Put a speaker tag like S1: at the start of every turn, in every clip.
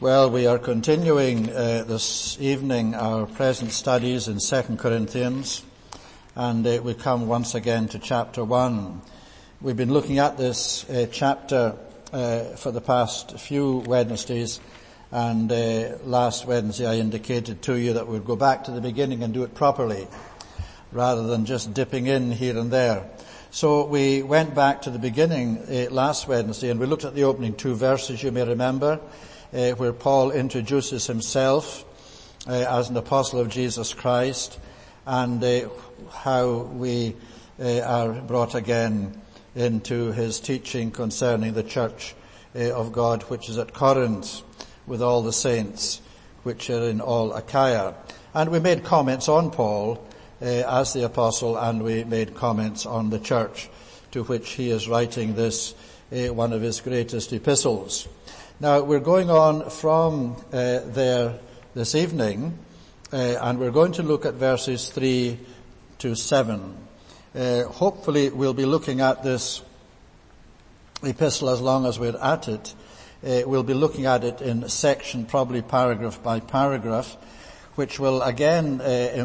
S1: Well, we are continuing this evening our present studies in 2 Corinthians, and we come once again to chapter 1. We've been looking at this chapter for the past few Wednesdays, and last Wednesday I indicated to you that we'd go back to the beginning and do it properly, rather than just dipping in here and there. So we went back to the beginning last Wednesday, and we looked at the opening two verses, you may remember, where Paul introduces himself as an apostle of Jesus Christ, and how we are brought again into his teaching concerning the church of God which is at Corinth, with all the saints which are in all Achaia. And we made comments on Paul as the apostle, and we made comments on the church to which he is writing this, one of his greatest epistles. Now, we're going on from there this evening, and we're going to look at verses 3 to 7. Hopefully, we'll be looking at this epistle as long as we're at it. We'll be looking at it in section, probably paragraph by paragraph, which will again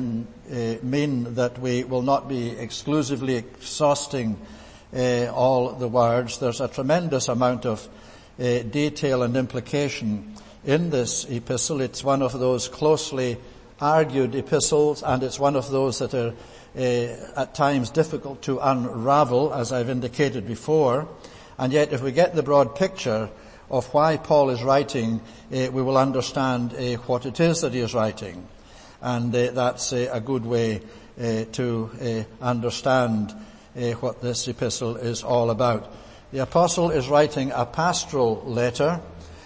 S1: mean that we will not be exclusively exhausting all the words. There's a tremendous amount of detail and implication in this epistle. It's one of those closely argued epistles, and it's one of those that are at times difficult to unravel, as I've indicated before. And yet, if we get the broad picture of why Paul is writing, we will understand what it is that he is writing. And that's a good way to understand what this epistle is all about. The apostle is writing a pastoral letter,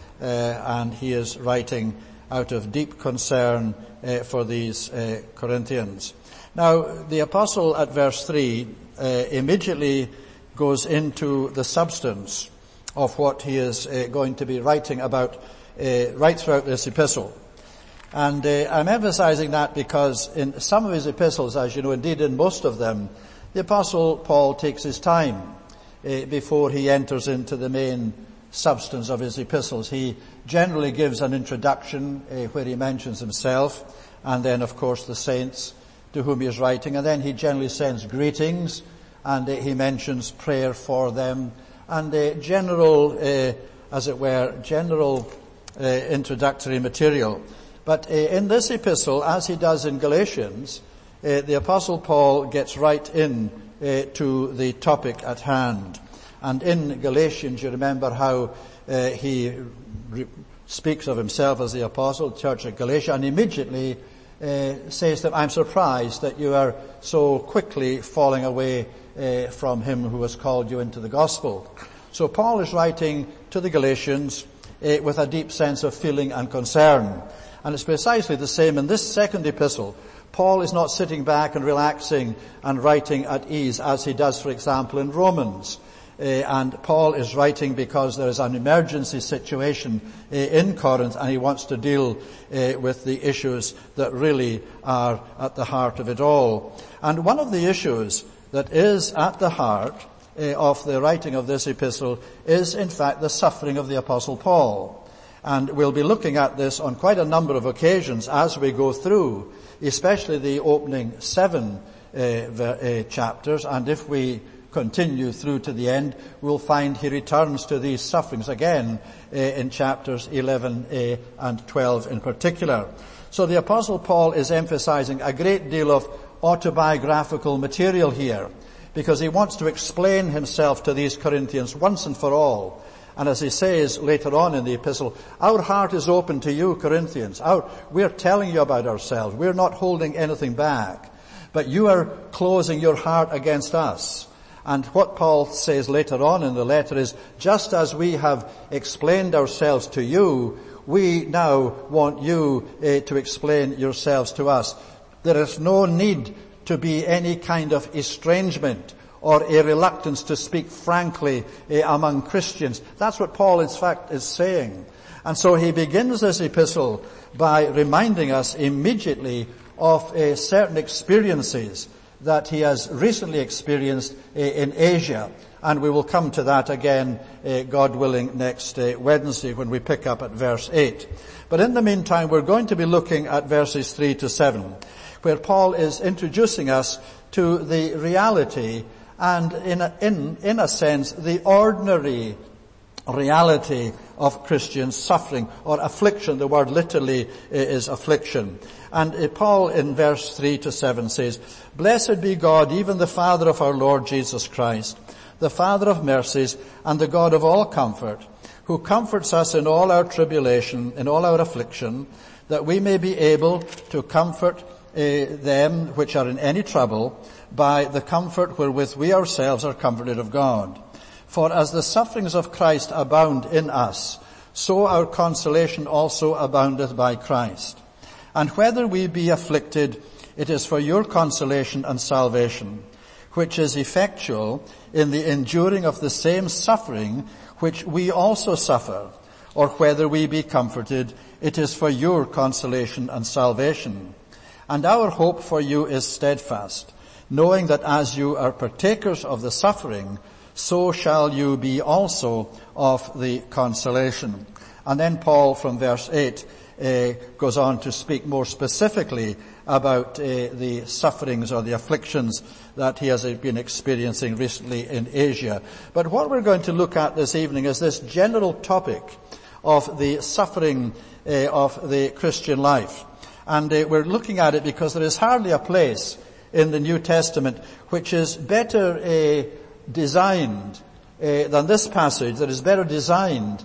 S1: and he is writing out of deep concern for these Corinthians. Now, the apostle at verse 3 immediately goes into the substance of what he is going to be writing about right throughout this epistle. And I'm emphasizing that because in some of his epistles, as you know, indeed in most of them, the apostle Paul takes his time before he enters into the main substance of his epistles. He generally gives an introduction where he mentions himself, and then of course the saints to whom he is writing, and then he generally sends greetings, and he mentions prayer for them, and general, as it were, general introductory material. But in this epistle, as he does in Galatians, the apostle Paul gets right in to the topic at hand. And in Galatians, you remember how he speaks of himself as the apostle, church at Galatia, and immediately says that I'm surprised that you are so quickly falling away from him who has called you into the gospel. So Paul is writing to the Galatians with a deep sense of feeling and concern. And it's precisely the same in this second epistle. Paul is not sitting back and relaxing and writing at ease as he does, for example, in Romans. And Paul is writing because there is an emergency situation in Corinth, and he wants to deal with the issues that really are at the heart of it all. And one of the issues that is at the heart of the writing of this epistle is, in fact, the suffering of the apostle Paul. And we'll be looking at this on quite a number of occasions as we go through, especially the opening 7 chapters. And if we continue through to the end, we'll find he returns to these sufferings again in chapters 11 and 12 in particular. So the apostle Paul is emphasizing a great deal of autobiographical material here, because he wants to explain himself to these Corinthians once and for all. And as he says later on in the epistle, our heart is open to you, Corinthians. We're telling you about ourselves. We're not holding anything back. But you are closing your heart against us. And what Paul says later on in the letter is, just as we have explained ourselves to you, we now want you to explain yourselves to us. There is no need to be any kind of estrangement or a reluctance to speak frankly among Christians. That's what Paul, in fact, is saying. And so he begins this epistle by reminding us immediately of certain experiences that he has recently experienced in Asia. And we will come to that again, God willing, next Wednesday when we pick up at verse 8. But in the meantime, we're going to be looking at verses 3 to 7, where Paul is introducing us to the reality and, in a sense, the ordinary reality of Christian suffering or affliction. The word literally is affliction. And Paul in verse 3 to 7 says, "Blessed be God, even the Father of our Lord Jesus Christ, the Father of mercies and the God of all comfort, who comforts us in all our tribulation, in all our affliction, that we may be able to comfort them which are in any trouble by the comfort wherewith we ourselves are comforted of God. For as the sufferings of Christ abound in us, so our consolation also aboundeth by Christ. And whether we be afflicted, it is for your consolation and salvation, which is effectual in the enduring of the same suffering which we also suffer. Or whether we be comforted, it is for your consolation and salvation. And our hope for you is steadfast, knowing that as you are partakers of the suffering, so shall you be also of the consolation." And then Paul from verse 8 goes on to speak more specifically about the sufferings or the afflictions that he has been experiencing recently in Asia. But what we're going to look at this evening is this general topic of the suffering of the Christian life. And we're looking at it because there is hardly a place in the New Testament which is better designed than this passage, that is better designed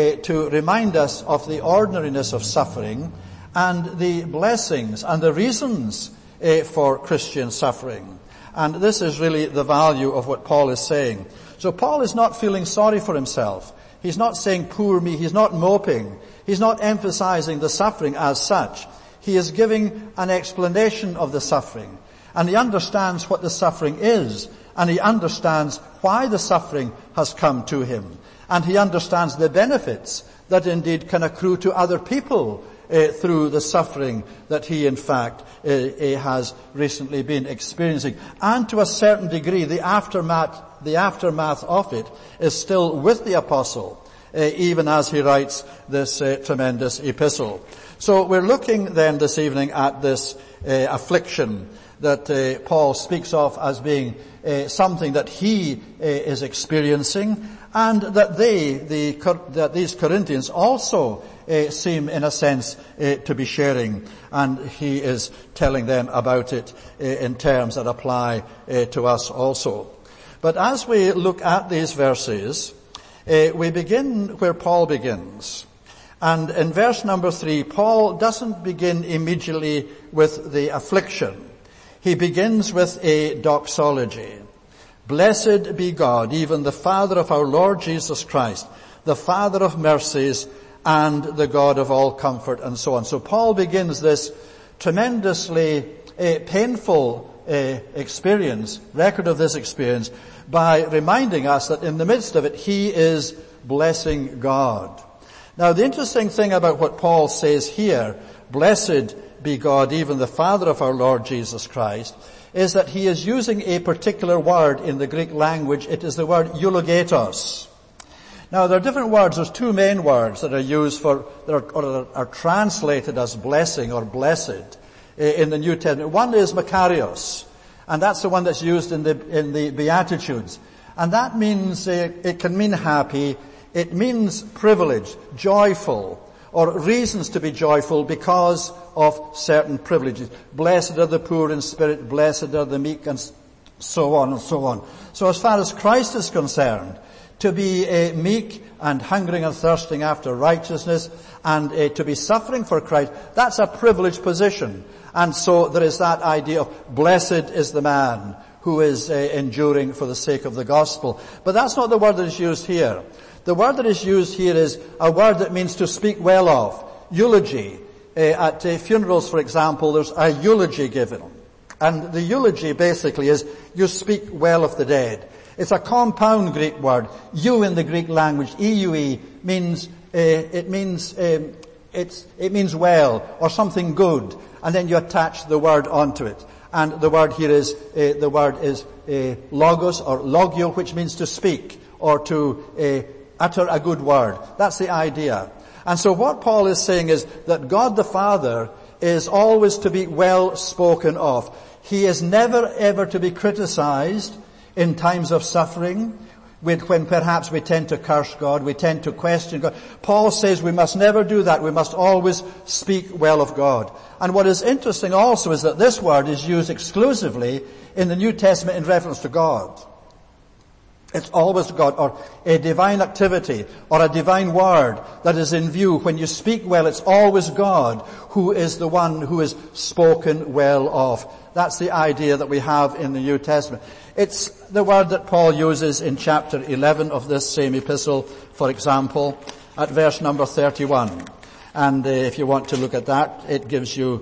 S1: to remind us of the ordinariness of suffering and the blessings and the reasons for Christian suffering. And this is really the value of what Paul is saying. So Paul is not feeling sorry for himself. He's not saying, "Poor me." He's not moping. He's not emphasizing the suffering as such. He is giving an explanation of the suffering. And he understands what the suffering is. And he understands why the suffering has come to him. And he understands the benefits that indeed can accrue to other people through the suffering that he in fact has recently been experiencing. And to a certain degree, the aftermath of it is still with the apostle, even as he writes this tremendous epistle. So we're looking then this evening at this affliction that Paul speaks of as being something that he is experiencing, and that that these Corinthians also seem in a sense to be sharing, and he is telling them about it in terms that apply to us also. But as we look at these verses, we begin where Paul begins. And in verse number 3, Paul doesn't begin immediately with the affliction. He begins with a doxology. "Blessed be God, even the Father of our Lord Jesus Christ, the Father of mercies and the God of all comfort," and so on. So Paul begins this tremendously painful record of this experience, by reminding us that in the midst of it, he is blessing God. Now, the interesting thing about what Paul says here, "Blessed be God, even the Father of our Lord Jesus Christ," is that he is using a particular word in the Greek language. It is the word eulogetos. Now, there are different words. There's two main words that are used that are translated as blessing or blessed in the New Testament. One is makarios, and that's the one that's used in the Beatitudes. And that means, it can mean happy, it means privileged, joyful, or reasons to be joyful because of certain privileges. Blessed are the poor in spirit, blessed are the meek, and so on and so on. So as far as Christ is concerned, to be meek and hungering and thirsting after righteousness, and to be suffering for Christ, that's a privileged position. And so there is that idea of blessed is the man who is enduring for the sake of the gospel. But that's not the word that is used here. The word that is used here is a word that means to speak well of. Eulogy. At funerals, for example, there's a eulogy given. And the eulogy basically is you speak well of the dead. It's a compound Greek word. Eu in the Greek language, eue, means it means well or something good, and then you attach the word onto it. And the word here is, logos or logio, which means to speak or to utter a good word. That's the idea. And so what Paul is saying is that God the Father is always to be well spoken of. He is never ever to be criticized in times of suffering, when perhaps we tend to curse God, we tend to question God. Paul says we must never do that. We must always speak well of God. And what is interesting also is that this word is used exclusively in the New Testament in reference to God. It's always God, or a divine activity, or a divine word that is in view. When you speak well, it's always God who is the one who is spoken well of. That's the idea that we have in the New Testament. It's the word that Paul uses in chapter 11 of this same epistle, for example, at verse number 31. And if you want to look at that, it gives you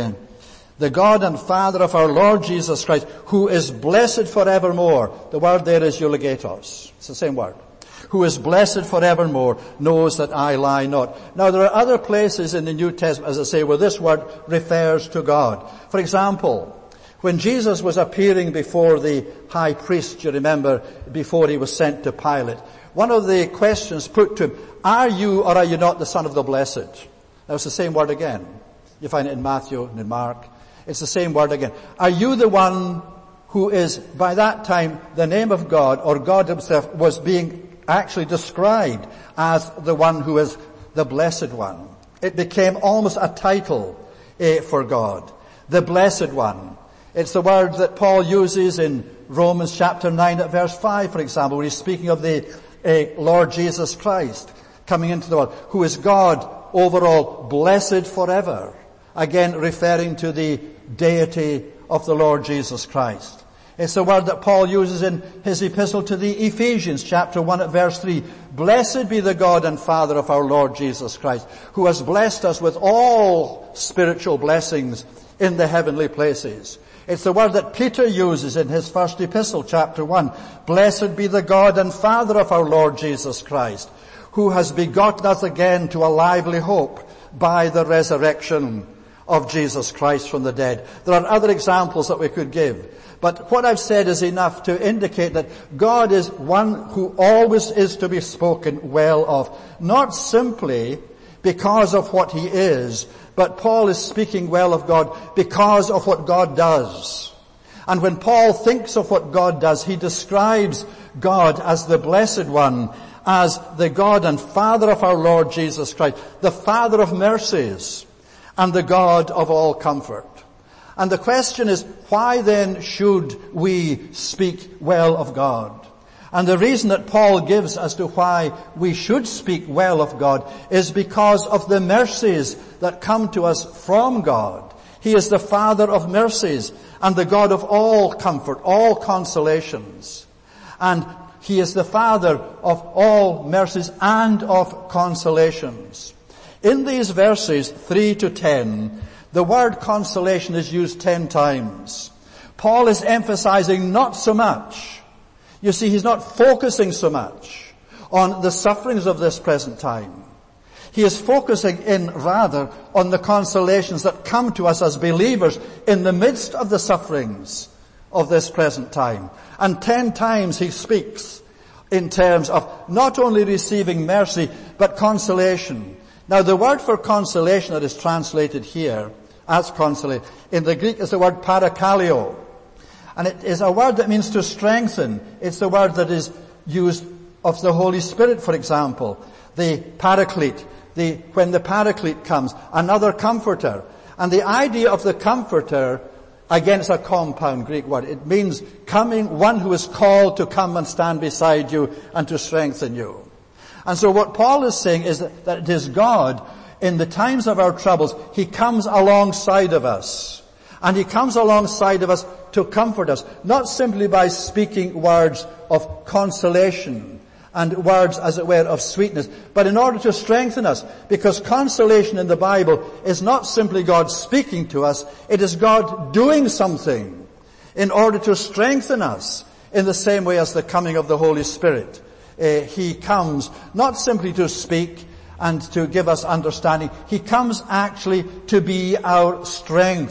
S1: the God and Father of our Lord Jesus Christ, who is blessed forevermore. The word there is eulogetos. It's the same word. Who is blessed forevermore, knows that I lie not. Now there are other places in the New Testament, as I say, where this word refers to God. For example, when Jesus was appearing before the high priest, you remember, before he was sent to Pilate, one of the questions put to him, are you or are you not the Son of the Blessed? Now it's the same word again. You find it in Matthew and in Mark. It's the same word again. Are you the one who is, by that time, the name of God, or God himself, was being actually described as the one who is the Blessed One? It became almost a title for God. The Blessed One. It's the word that Paul uses in Romans chapter 9 at verse 5, for example, where he's speaking of the Lord Jesus Christ coming into the world, who is God over all, blessed forever. Again, referring to the deity of the Lord Jesus Christ. It's the word that Paul uses in his epistle to the Ephesians, chapter 1 at verse 3. Blessed be the God and Father of our Lord Jesus Christ, who has blessed us with all spiritual blessings in the heavenly places. It's the word that Peter uses in his first epistle, chapter 1. Blessed be the God and Father of our Lord Jesus Christ, who has begotten us again to a lively hope by the resurrection of Jesus Christ from the dead. There are other examples that we could give. But what I've said is enough to indicate that God is one who always is to be spoken well of. Not simply because of what he is, but Paul is speaking well of God because of what God does. And when Paul thinks of what God does, he describes God as the Blessed One, as the God and Father of our Lord Jesus Christ, the Father of mercies, and the God of all comfort. And the question is, why then should we speak well of God? And the reason that Paul gives as to why we should speak well of God is because of the mercies that come to us from God. He is the Father of mercies and the God of all comfort, all consolations. And he is the Father of all mercies and of consolations. In these verses 3 to 10, the word consolation is used 10 times. Paul is emphasizing not so much. You see, he's not focusing so much on the sufferings of this present time. He is focusing in rather on the consolations that come to us as believers in the midst of the sufferings of this present time. And 10 times he speaks in terms of not only receiving mercy, but consolation. Now the word for consolation that is translated here as consolation in the Greek is the word parakaleo. And it is a word that means to strengthen. It's the word that is used of the Holy Spirit, for example. The paraclete. When the paraclete comes, another comforter. And the idea of the comforter, again, it's a compound Greek word. It means coming, one who is called to come and stand beside you and to strengthen you. And so what Paul is saying is that it is God, in the times of our troubles, he comes alongside of us. And he comes alongside of us to comfort us, not simply by speaking words of consolation and words, as it were, of sweetness, but in order to strengthen us. Because consolation in the Bible is not simply God speaking to us, it is God doing something in order to strengthen us in the same way as the coming of the Holy Spirit. He comes not simply to speak and to give us understanding. He comes actually to be our strength.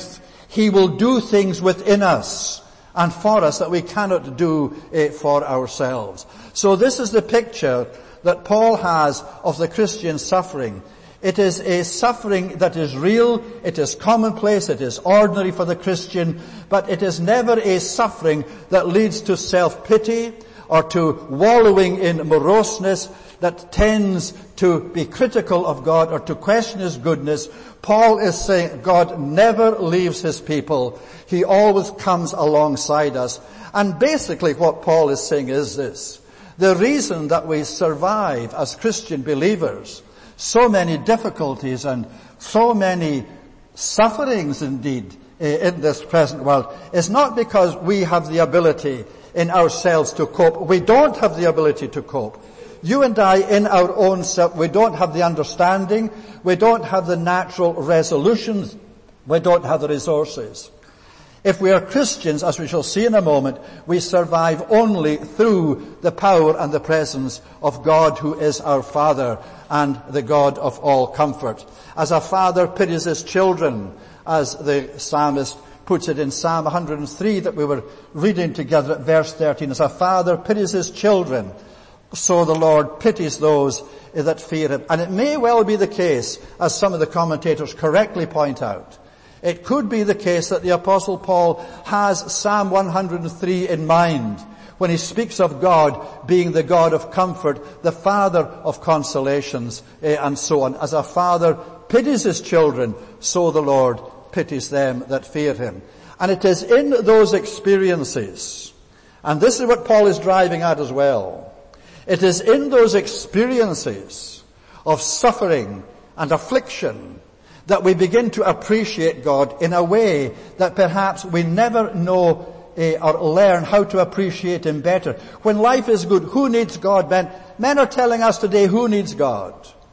S1: He will do things within us and for us that we cannot do for ourselves. So this is the picture that Paul has of the Christian suffering. It is a suffering that is real, it is commonplace, it is ordinary for the Christian, but it is never a suffering that leads to self-pity or to wallowing in moroseness that tends to be critical of God or to question His goodness. Paul is saying God never leaves His people. He always comes alongside us. And basically what Paul is saying is this: the reason that we survive as Christian believers so many difficulties and so many sufferings indeed in this present world is not because we have the ability in ourselves to cope. We don't have the ability to cope. You and I, in our own self, we don't have the understanding, we don't have the natural resolutions, we don't have the resources. If we are Christians, as we shall see in a moment, we survive only through the power and the presence of God, who is our Father and the God of all comfort. As a father pities his children, as the psalmist puts it in Psalm 103 that we were reading together at verse 13. As a father pities his children, so the Lord pities those that fear Him. And it may well be the case, as some of the commentators correctly point out, it could be the case that the Apostle Paul has Psalm 103 in mind when he speaks of God being the God of comfort, the Father of consolations, and so on. As a father pities his children, so the Lord pities them that fear Him. And it is in those experiences, and this is what Paul is driving at as well, it is in those experiences of suffering and affliction that we begin to appreciate God in a way that perhaps we never know or learn how to appreciate Him better. When life is good, who needs God? Men are telling us today, who needs God?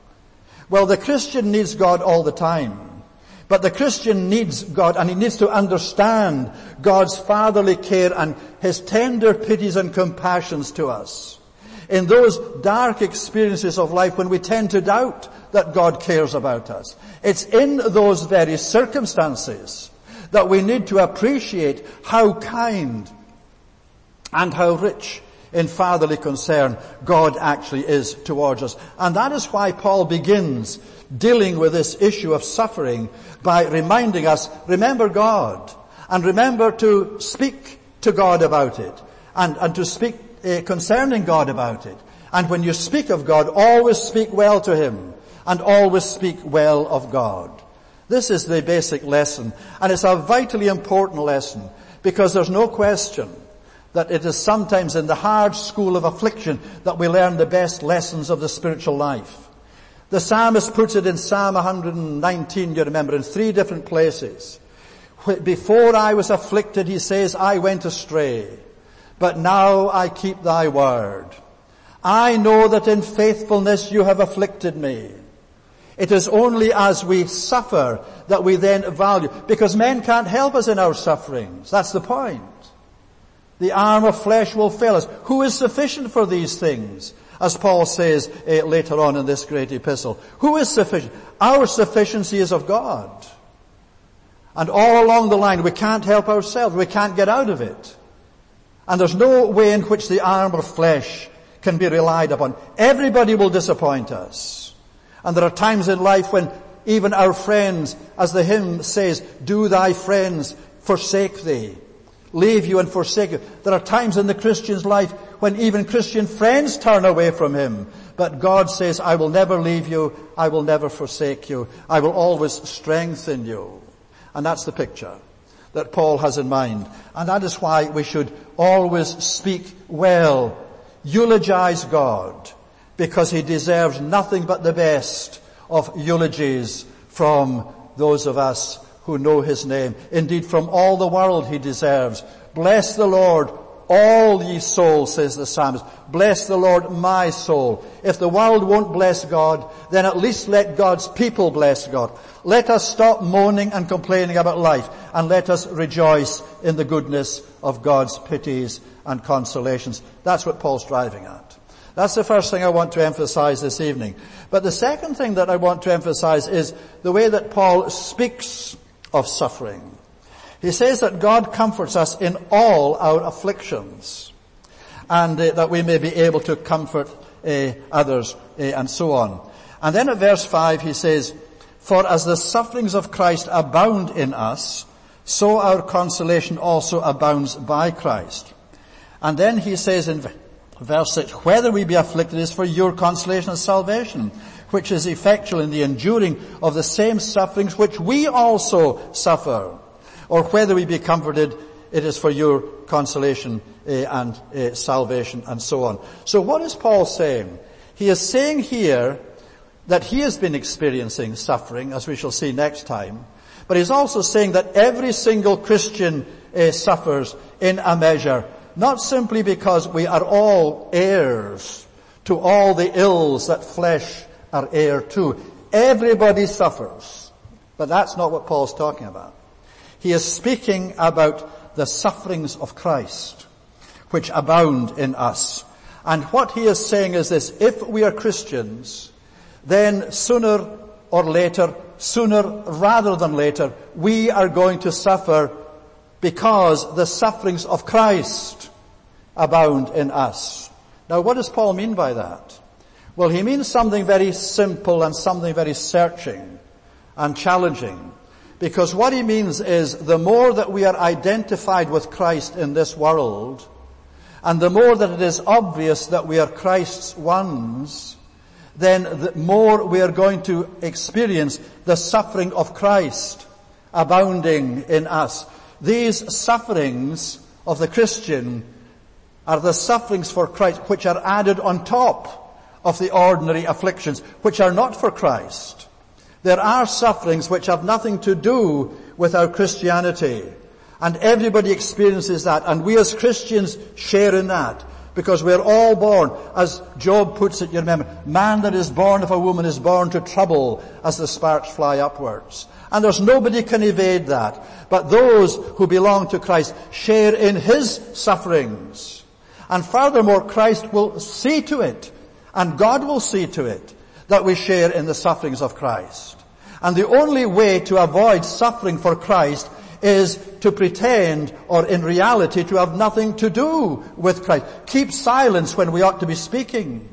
S1: Well, the Christian needs God all the time. But the Christian needs God, and he needs to understand God's fatherly care and His tender pities and compassions to us. In those dark experiences of life when we tend to doubt that God cares about us, it's in those very circumstances that we need to appreciate how kind and how rich in fatherly concern God actually is towards us. And that is why Paul begins dealing with this issue of suffering by reminding us, remember God, and remember to speak to God about it, and to speak concerning God about it. And when you speak of God, always speak well to Him, and always speak well of God. This is the basic lesson, and it's a vitally important lesson, because there's no question that it is sometimes in the hard school of affliction that we learn the best lessons of the spiritual life. The psalmist puts it in Psalm 119, you remember, in 3 different places. Before I was afflicted, he says, I went astray, but now I keep thy word. I know that in faithfulness you have afflicted me. It is only as we suffer that we then value, because men can't help us in our sufferings. That's the point. The arm of flesh will fail us. Who is sufficient for these things? As Paul says later on in this great epistle. Who is sufficient? Our sufficiency is of God. And all along the line we can't help ourselves. We can't get out of it. And there's no way in which the arm of flesh can be relied upon. Everybody will disappoint us. And there are times in life when even our friends, as the hymn says, do thy friends forsake thee, leave you and forsake you. There are times in the Christian's life when even Christian friends turn away from him. But God says, I will never leave you, I will never forsake you, I will always strengthen you. And that's the picture that Paul has in mind. And that is why we should always speak well, eulogize God, because He deserves nothing but the best of eulogies from those of us who know His name. Indeed, from all the world He deserves. Bless the Lord, all ye souls, says the psalmist. Bless the Lord, my soul. If the world won't bless God, then at least let God's people bless God. Let us stop moaning and complaining about life, and let us rejoice in the goodness of God's pities and consolations. That's what Paul's driving at. That's the first thing I want to emphasize this evening. But the second thing that I want to emphasize is the way that Paul speaks of suffering. He says that God comforts us in all our afflictions, and that we may be able to comfort others, and so on. And then at verse 5 he says, "For as the sufferings of Christ abound in us, so our consolation also abounds by Christ." And then he says in verse 6, "Whether we be afflicted is for your consolation and salvation, which is effectual in the enduring of the same sufferings which we also suffer. Or whether we be comforted, it is for your consolation and salvation," and so on. So what is Paul saying? He is saying here that he has been experiencing suffering, as we shall see next time. But he's also saying that every single Christian suffers in a measure, not simply because we are all heirs to all the ills that flesh are heir to. Everybody suffers. But that's not what Paul's talking about. He is speaking about the sufferings of Christ, which abound in us. And what he is saying is this: if we are Christians, then sooner rather than later, we are going to suffer because the sufferings of Christ abound in us. Now, what does Paul mean by that? Well, he means something very simple and something very searching and challenging. Because what he means is the more that we are identified with Christ in this world, and the more that it is obvious that we are Christ's ones, then the more we are going to experience the suffering of Christ abounding in us. These sufferings of the Christian are the sufferings for Christ, which are added on top of the ordinary afflictions, which are not for Christ. There are sufferings which have nothing to do with our Christianity. And everybody experiences that. And we as Christians share in that. Because we're all born, as Job puts it, you remember, man that is born of a woman is born to trouble as the sparks fly upwards. And there's nobody can evade that. But those who belong to Christ share in his sufferings. And furthermore, Christ will see to it, and God will see to it, that we share in the sufferings of Christ. And the only way to avoid suffering for Christ is to pretend, or in reality to have nothing to do with Christ. Keep silence when we ought to be speaking.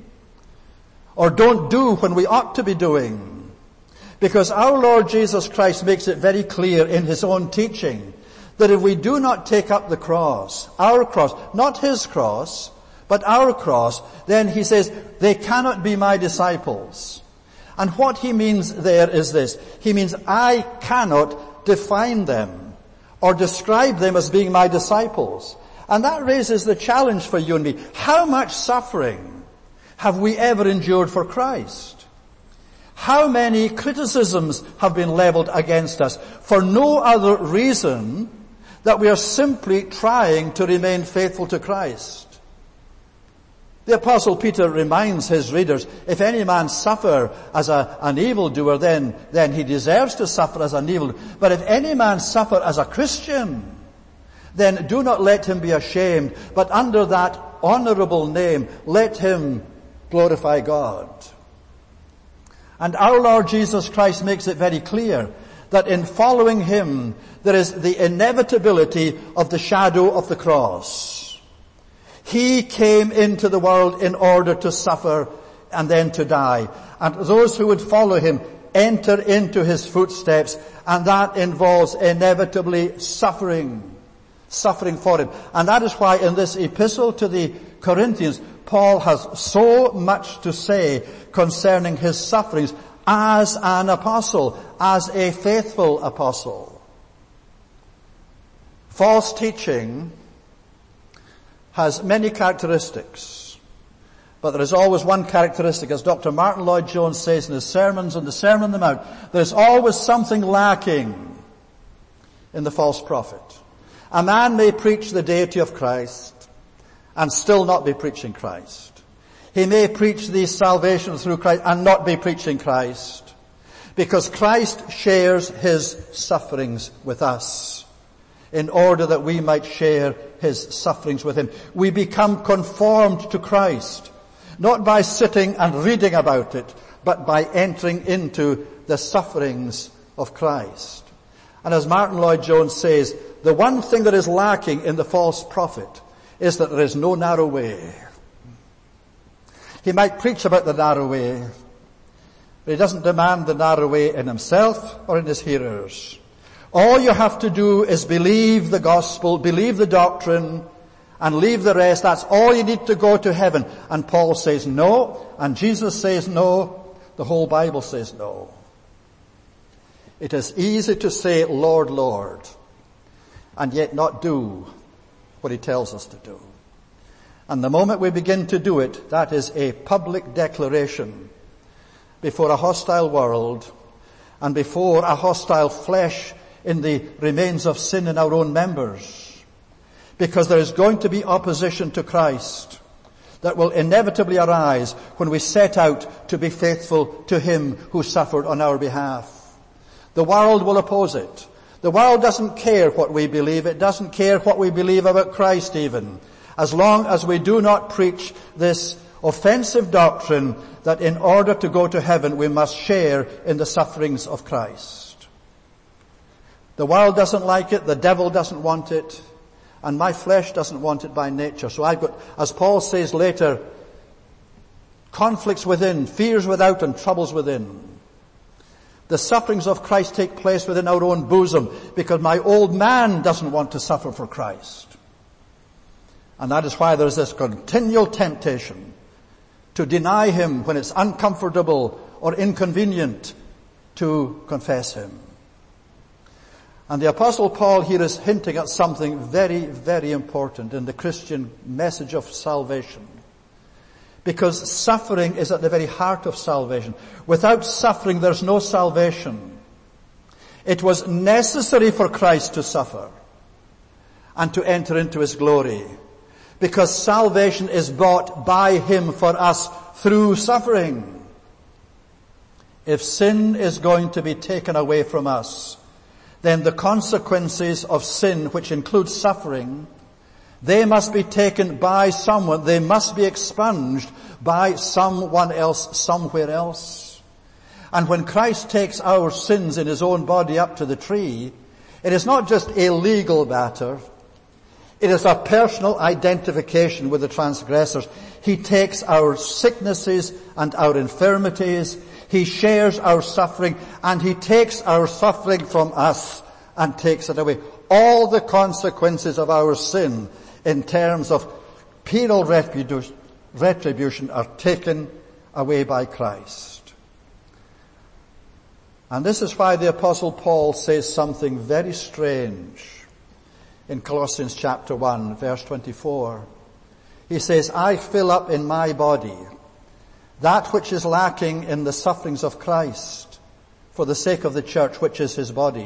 S1: Or don't do when we ought to be doing. Because our Lord Jesus Christ makes it very clear in his own teaching that if we do not take up the cross, our cross, not his cross, but our cross, then he says, they cannot be my disciples. And what he means there is this. He means I cannot define them or describe them as being my disciples. And that raises the challenge for you and me. How much suffering have we ever endured for Christ? How many criticisms have been leveled against us for no other reason that we are simply trying to remain faithful to Christ? The Apostle Peter reminds his readers, if any man suffer as an evildoer, then he deserves to suffer as an evildoer. But if any man suffer as a Christian, then do not let him be ashamed, but under that honorable name, let him glorify God. And our Lord Jesus Christ makes it very clear that in following him, there is the inevitability of the shadow of the cross. He came into the world in order to suffer and then to die. And those who would follow him enter into his footsteps, and that involves inevitably suffering for him. And that is why in this epistle to the Corinthians, Paul has so much to say concerning his sufferings as an apostle, as a faithful apostle. False teaching has many characteristics, but there is always one characteristic. As Dr. Martin Lloyd-Jones says in his sermons on the Sermon on the Mount, there's always something lacking in the false prophet. A man may preach the deity of Christ and still not be preaching Christ. He may preach the salvation through Christ and not be preaching Christ, because Christ shares his sufferings with us in order that we might share his sufferings with him. We become conformed to Christ, not by sitting and reading about it, but by entering into the sufferings of Christ. And as Martin Lloyd-Jones says, the one thing that is lacking in the false prophet is that there is no narrow way. He might preach about the narrow way, but he doesn't demand the narrow way in himself or in his hearers. All you have to do is believe the gospel, believe the doctrine, and leave the rest. That's all you need to go to heaven. And Paul says no, and Jesus says no, the whole Bible says no. It is easy to say, Lord, Lord, and yet not do what he tells us to do. And the moment we begin to do it, that is a public declaration before a hostile world and before a hostile flesh in the remains of sin in our own members. Because there is going to be opposition to Christ that will inevitably arise when we set out to be faithful to him who suffered on our behalf. The world will oppose it. The world doesn't care what we believe. It doesn't care what we believe about Christ even, as long as we do not preach this offensive doctrine that in order to go to heaven we must share in the sufferings of Christ. The world doesn't like it, the devil doesn't want it, and my flesh doesn't want it by nature. So I've got, as Paul says later, conflicts within, fears without, and troubles within. The sufferings of Christ take place within our own bosom because my old man doesn't want to suffer for Christ. And that is why there's this continual temptation to deny him when it's uncomfortable or inconvenient to confess him. And the Apostle Paul here is hinting at something very, very important in the Christian message of salvation. Because suffering is at the very heart of salvation. Without suffering, there's no salvation. It was necessary for Christ to suffer and to enter into his glory, because salvation is bought by him for us through suffering. If sin is going to be taken away from us, then the consequences of sin, which include suffering, they must be taken by someone. They must be expunged by someone else, somewhere else. And when Christ takes our sins in his own body up to the tree, it is not just a legal matter. It is a personal identification with the transgressors. He takes our sicknesses and our infirmities. He shares our suffering, and he takes our suffering from us and takes it away. All the consequences of our sin in terms of penal retribution are taken away by Christ. And this is why the Apostle Paul says something very strange in Colossians chapter 1, verse 24. He says, I fill up in my body that which is lacking in the sufferings of Christ for the sake of the church, which is his body.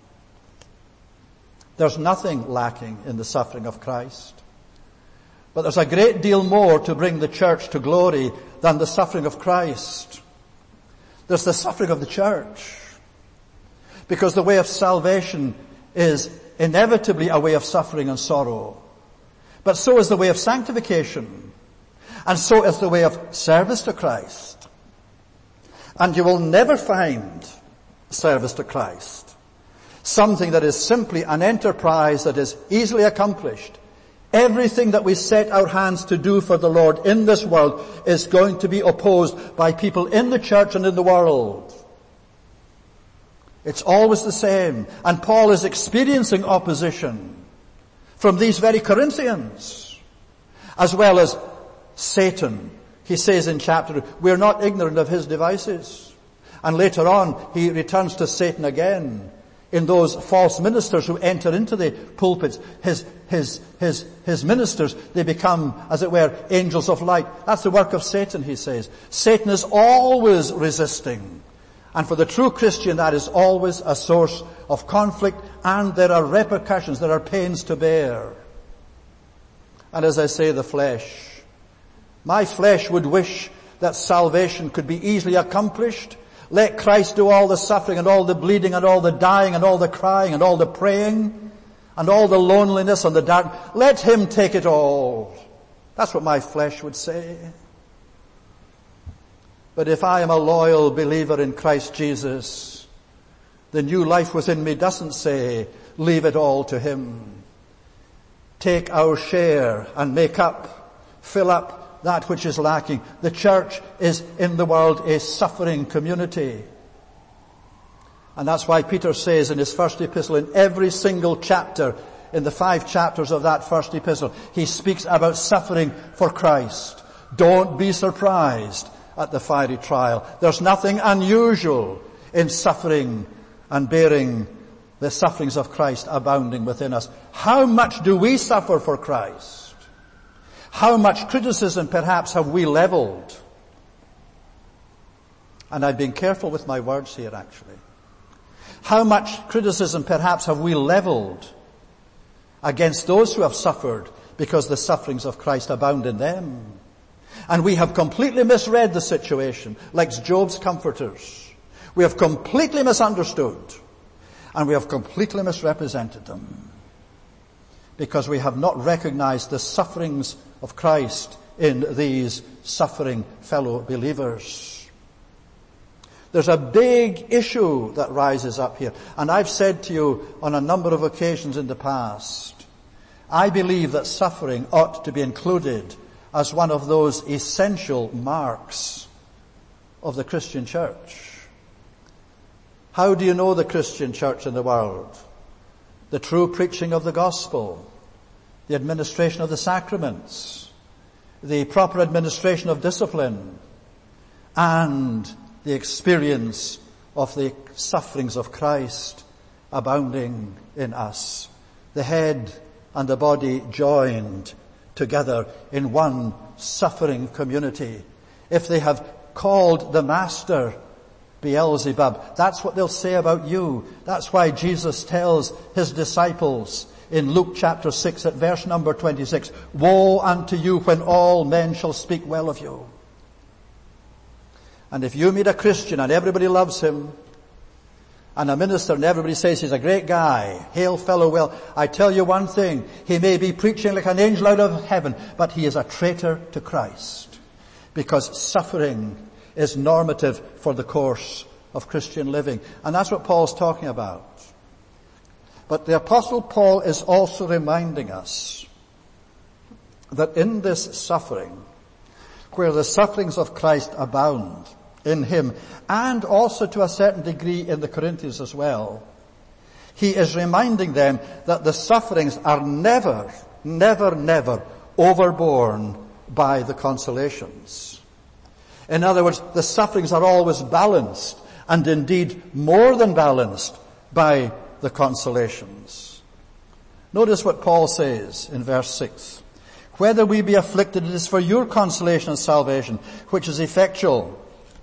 S1: There's nothing lacking in the suffering of Christ. But there's a great deal more to bring the church to glory than the suffering of Christ. There's the suffering of the church. Because the way of salvation is inevitably a way of suffering and sorrow. But so is the way of sanctification. And so is the way of service to Christ. And you will never find service to Christ something that is simply an enterprise that is easily accomplished. Everything that we set our hands to do for the Lord in this world is going to be opposed by people in the church and in the world. It's always the same. And Paul is experiencing opposition from these very Corinthians, as well as Satan. He says in chapter 2, we're not ignorant of his devices. And later on, he returns to Satan again in those false ministers who enter into the pulpits. His ministers, they become, as it were, angels of light. That's the work of Satan, he says. Satan is always resisting. And for the true Christian, that is always a source of conflict, and there are repercussions, there are pains to bear. And as I say, the flesh. My flesh would wish that salvation could be easily accomplished. Let Christ do all the suffering and all the bleeding and all the dying and all the crying and all the praying and all the loneliness and the dark. Let him take it all. That's what my flesh would say. But if I am a loyal believer in Christ Jesus, The new life within me doesn't say, leave it all to him. Take our share and make up, fill up that which is lacking. The church is in the world a suffering community. And that's why Peter says in his first epistle, in every single chapter, in the 5 chapters of that first epistle, he speaks about suffering for Christ. Don't be surprised at the fiery trial. There's nothing unusual in suffering and bearing the sufferings of Christ abounding within us. How much do we suffer for Christ? How much criticism perhaps have we leveled? And I've been careful with my words here actually. How much criticism perhaps have we leveled against those who have suffered because the sufferings of Christ abound in them? And we have completely misread the situation, like Job's comforters. We have completely misunderstood, and we have completely misrepresented them, because we have not recognized the sufferings of Christ in these suffering fellow believers. There's a big issue that rises up here, and I've said to you on a number of occasions in the past, I believe that suffering ought to be included as one of those essential marks of the Christian church. How do you know the Christian church in the world? The true preaching of the gospel, the administration of the sacraments, the proper administration of discipline, and the experience of the sufferings of Christ abounding in us. The head and the body joined together in one suffering community. If they have called the master Beelzebub, that's what they'll say about you. That's why Jesus tells his disciples in Luke chapter 6 at verse number 26, woe unto you when all men shall speak well of you. And if you meet a Christian and everybody loves him, and a minister and everybody says he's a great guy, hail fellow, well, I tell you one thing, he may be preaching like an angel out of heaven, but he is a traitor to Christ, because suffering is normative for the course of Christian living. And that's what Paul's talking about. But the Apostle Paul is also reminding us that in this suffering, where the sufferings of Christ abound in him, and also to a certain degree in the Corinthians as well, he is reminding them that the sufferings are never, never, never overborne by the consolations. In other words, the sufferings are always balanced, and indeed more than balanced by the consolations. Notice what Paul says in verse 6. Whether we be afflicted, it is for your consolation and salvation, which is effectual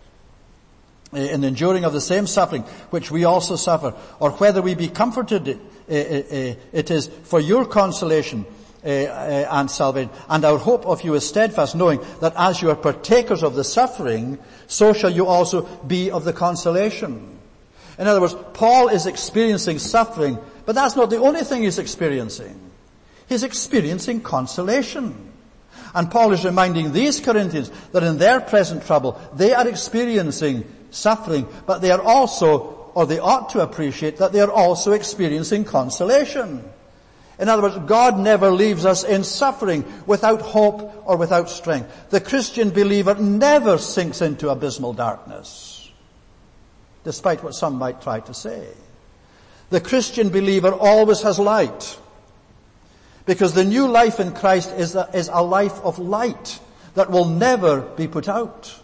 S1: in enduring of the same suffering which we also suffer. Or whether we be comforted, it is for your consolation and salvation. And our hope of you is steadfast, knowing that as you are partakers of the suffering, so shall you also be of the consolation. In other words, Paul is experiencing suffering, but that's not the only thing he's experiencing. He's experiencing consolation. And Paul is reminding these Corinthians that in their present trouble, they are experiencing suffering, but they are also, or they ought to appreciate that they are also experiencing consolation. In other words, God never leaves us in suffering without hope or without strength. The Christian believer never sinks into abysmal darkness, despite what some might try to say. The Christian believer always has light, because the new life in Christ is a life of light that will never be put out.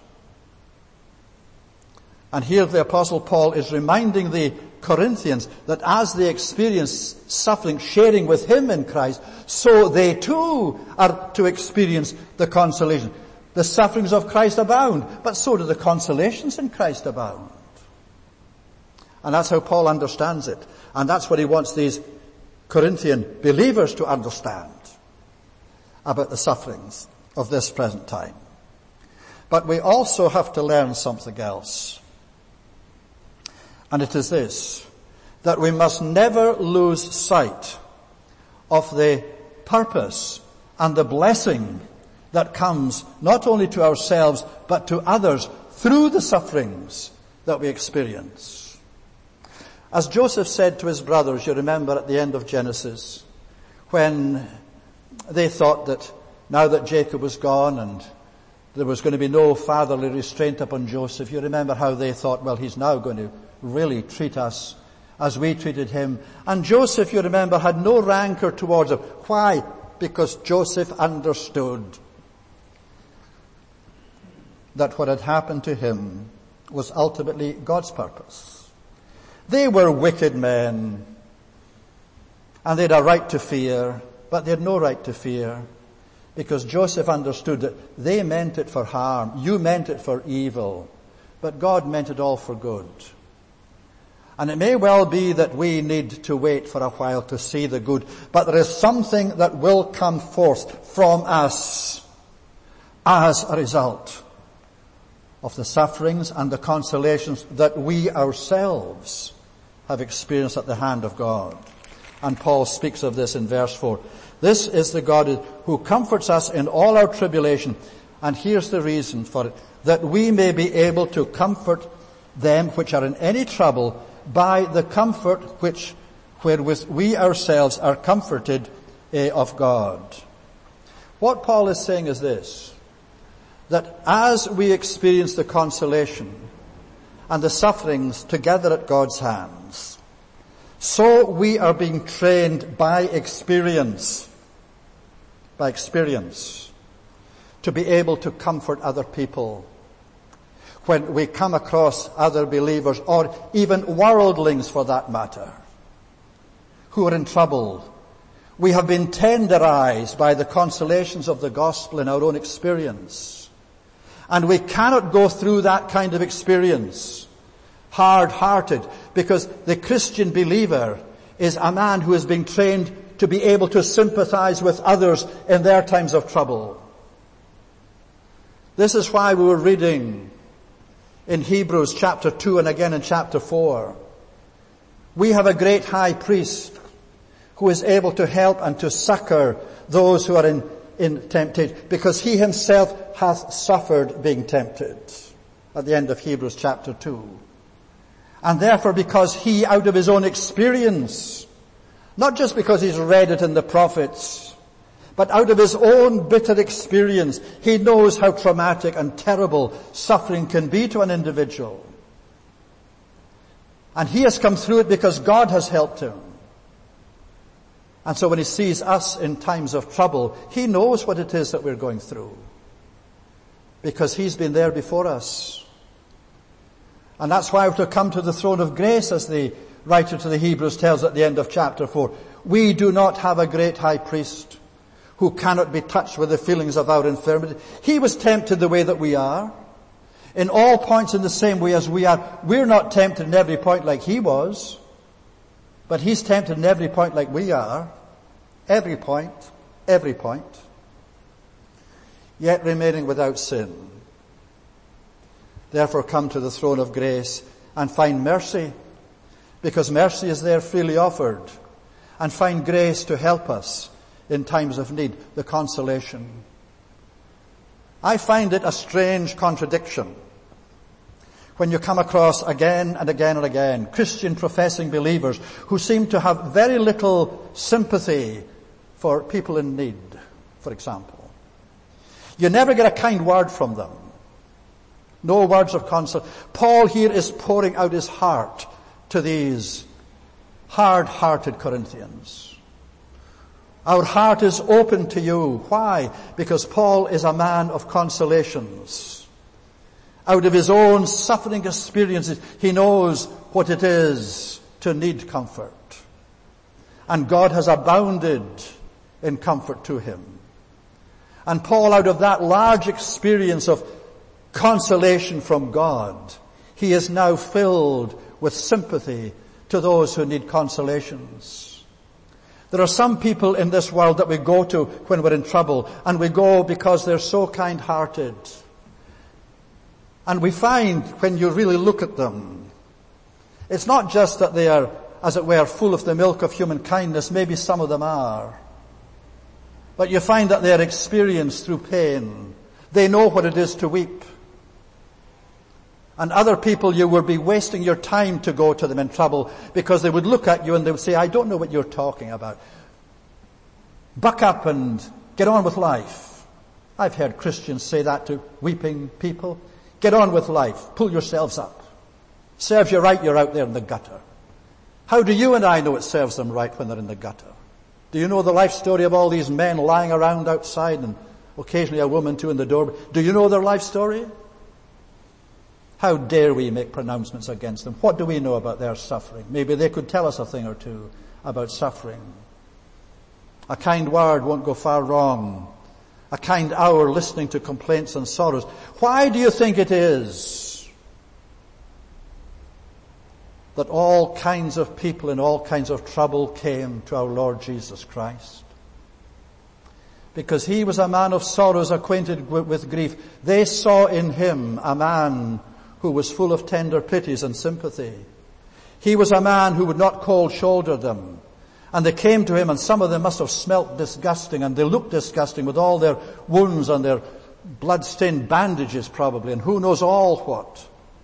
S1: And here the Apostle Paul is reminding the Corinthians that as they experience suffering, sharing with him in Christ, so they too are to experience the consolation. The sufferings of Christ abound, but so do the consolations in Christ abound. And that's how Paul understands it. And that's what he wants these Corinthian believers to understand about the sufferings of this present time. But we also have to learn something else. And it is this, that we must never lose sight of the purpose and the blessing that comes not only to ourselves but to others through the sufferings that we experience. As Joseph said to his brothers, you remember at the end of Genesis, when they thought that now that Jacob was gone and there was going to be no fatherly restraint upon Joseph, you remember how they thought, well, he's now going to really treat us as we treated him. And Joseph, you remember, had no rancor towards him. Why? Because Joseph understood that what had happened to him was ultimately God's purpose. They were wicked men, and they had a right to fear, but they had no right to fear, because Joseph understood that they meant it for harm, you meant it for evil, but God meant it all for good. And it may well be that we need to wait for a while to see the good, but there is something that will come forth from us as a result of the sufferings and the consolations that we ourselves have experienced at the hand of God. And Paul speaks of this in verse 4. This is the God who comforts us in all our tribulation. And here's the reason for it. That we may be able to comfort them which are in any trouble by the comfort wherewith we ourselves are comforted of God. What Paul is saying is this, that as we experience the consolation and the sufferings together at God's hands, so we are being trained by experience to be able to comfort other people when we come across other believers, or even worldlings for that matter, who are in trouble. We have been tenderized by the consolations of the gospel in our own experience. And we cannot go through that kind of experience hard-hearted, because the Christian believer is a man who is being trained to be able to sympathize with others in their times of trouble. This is why we were reading in Hebrews chapter 2 and again in chapter 4. We have a great high priest who is able to help and to succor those who are in temptation, because he himself hath suffered being tempted, at the end of Hebrews chapter 2. And therefore, because he, out of his own experience, not just because he's read it in the prophets, but out of his own bitter experience, he knows how traumatic and terrible suffering can be to an individual. And he has come through it because God has helped him. And so when he sees us in times of trouble, he knows what it is that we're going through, because he's been there before us. And that's why we're to come to the throne of grace, as the writer to the Hebrews tells at the end of chapter 4. We do not have a great high priest who cannot be touched with the feelings of our infirmity. He was tempted the way that we are, in all points in the same way as we are. We're not tempted in every point like he was, but he's tempted in every point like we are. Every point. Yet remaining without sin. Therefore come to the throne of grace and find mercy, because mercy is there freely offered, and find grace to help us in times of need, the consolation. I find it a strange contradiction when you come across again and again and again Christian professing believers who seem to have very little sympathy for people in need, for example. You never get a kind word from them. No words of consolation. Paul here is pouring out his heart to these hard-hearted Corinthians. Our heart is open to you. Why? Because Paul is a man of consolations. Out of his own suffering experiences, he knows what it is to need comfort. And God has abounded in comfort to him. And Paul, out of that large experience of consolation from God, he is now filled with sympathy to those who need consolations. There are some people in this world that we go to when we're in trouble, and we go because they're so kind-hearted. And we find, when you really look at them, it's not just that they are, as it were, full of the milk of human kindness. Maybe some of them are. But you find that they are experienced through pain. They know what it is to weep. And other people, you would be wasting your time to go to them in trouble, because they would look at you and they would say, I don't know what you're talking about. Buck up and get on with life. I've heard Christians say that to weeping people. Get on with life. Pull yourselves up. Serves you right, you're out there in the gutter. How do you and I know it serves them right when they're in the gutter? Do you know the life story of all these men lying around outside, and occasionally a woman too in the door? Do you know their life story? How dare we make pronouncements against them? What do we know about their suffering? Maybe they could tell us a thing or two about suffering. A kind word won't go far wrong. A kind hour listening to complaints and sorrows. Why do you think it is that all kinds of people in all kinds of trouble came to our Lord Jesus Christ? Because he was a man of sorrows, acquainted with grief. They saw in him a man who was full of tender pities and sympathy. He was a man who would not cold shoulder them. And they came to him, and some of them must have smelt disgusting, and they looked disgusting with all their wounds and their blood-stained bandages probably, and who knows all what.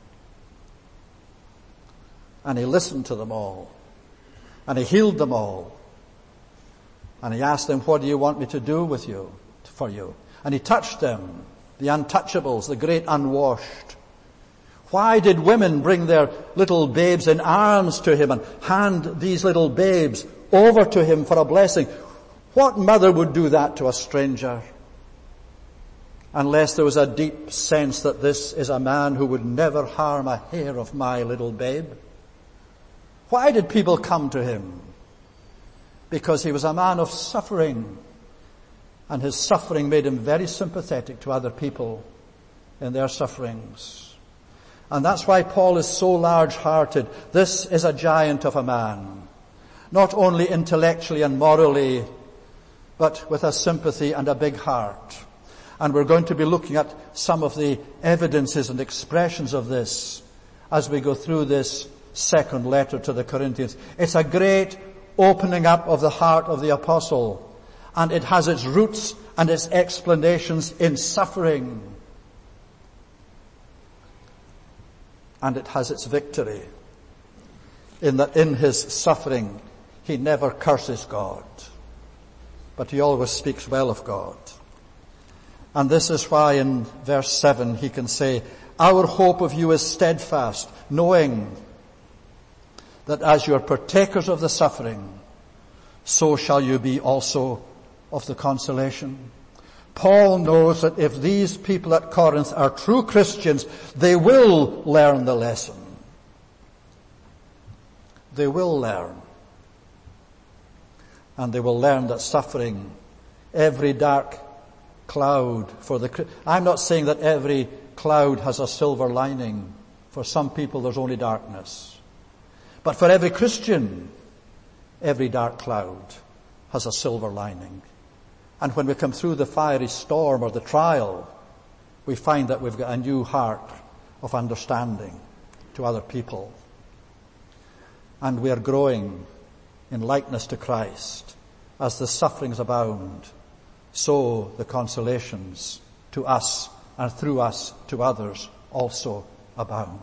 S1: And he listened to them all. And he healed them all. And he asked them, what do you want me to do for you? And he touched them, the untouchables, the great unwashed. Why did women bring their little babes in arms to him and hand these little babes over to him for a blessing? What mother would do that to a stranger? Unless there was a deep sense that this is a man who would never harm a hair of my little babe. Why did people come to him? Because he was a man of suffering, and his suffering made him very sympathetic to other people in their sufferings. And that's why Paul is so large-hearted. This is a giant of a man, not only intellectually and morally, but with a sympathy and a big heart. And we're going to be looking at some of the evidences and expressions of this as we go through this second letter to the Corinthians. It's a great opening up of the heart of the apostle, and it has its roots and its explanations in suffering. And it has its victory in that in his suffering he never curses God, but he always speaks well of God. And this is why in verse 7 he can say, our hope of you is steadfast, knowing that as you are partakers of the suffering, so shall you be also of the consolation. Paul knows that if these people at Corinth are true Christians, they will learn the lesson. They will learn. And they will learn that suffering, every dark cloud I'm not saying that every cloud has a silver lining. For some people there's only darkness. But for every Christian, every dark cloud has a silver lining. And when we come through the fiery storm or the trial, we find that we've got a new heart of understanding to other people. And we are growing in likeness to Christ. As the sufferings abound, so the consolations to us and through us to others also abound.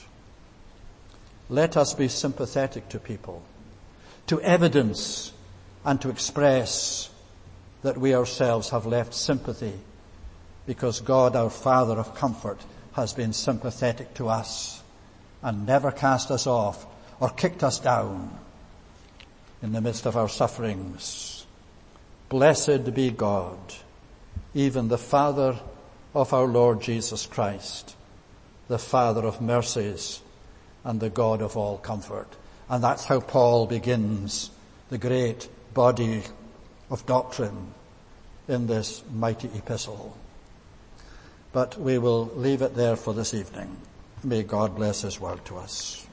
S1: Let us be sympathetic to people, to evidence and to express that we ourselves have left sympathy, because God, our Father of comfort, has been sympathetic to us and never cast us off or kicked us down in the midst of our sufferings. Blessed be God, even the Father of our Lord Jesus Christ, the Father of mercies and the God of all comfort. And that's how Paul begins the great body of doctrine in this mighty epistle. But we will leave it there for this evening. May God bless his word to us.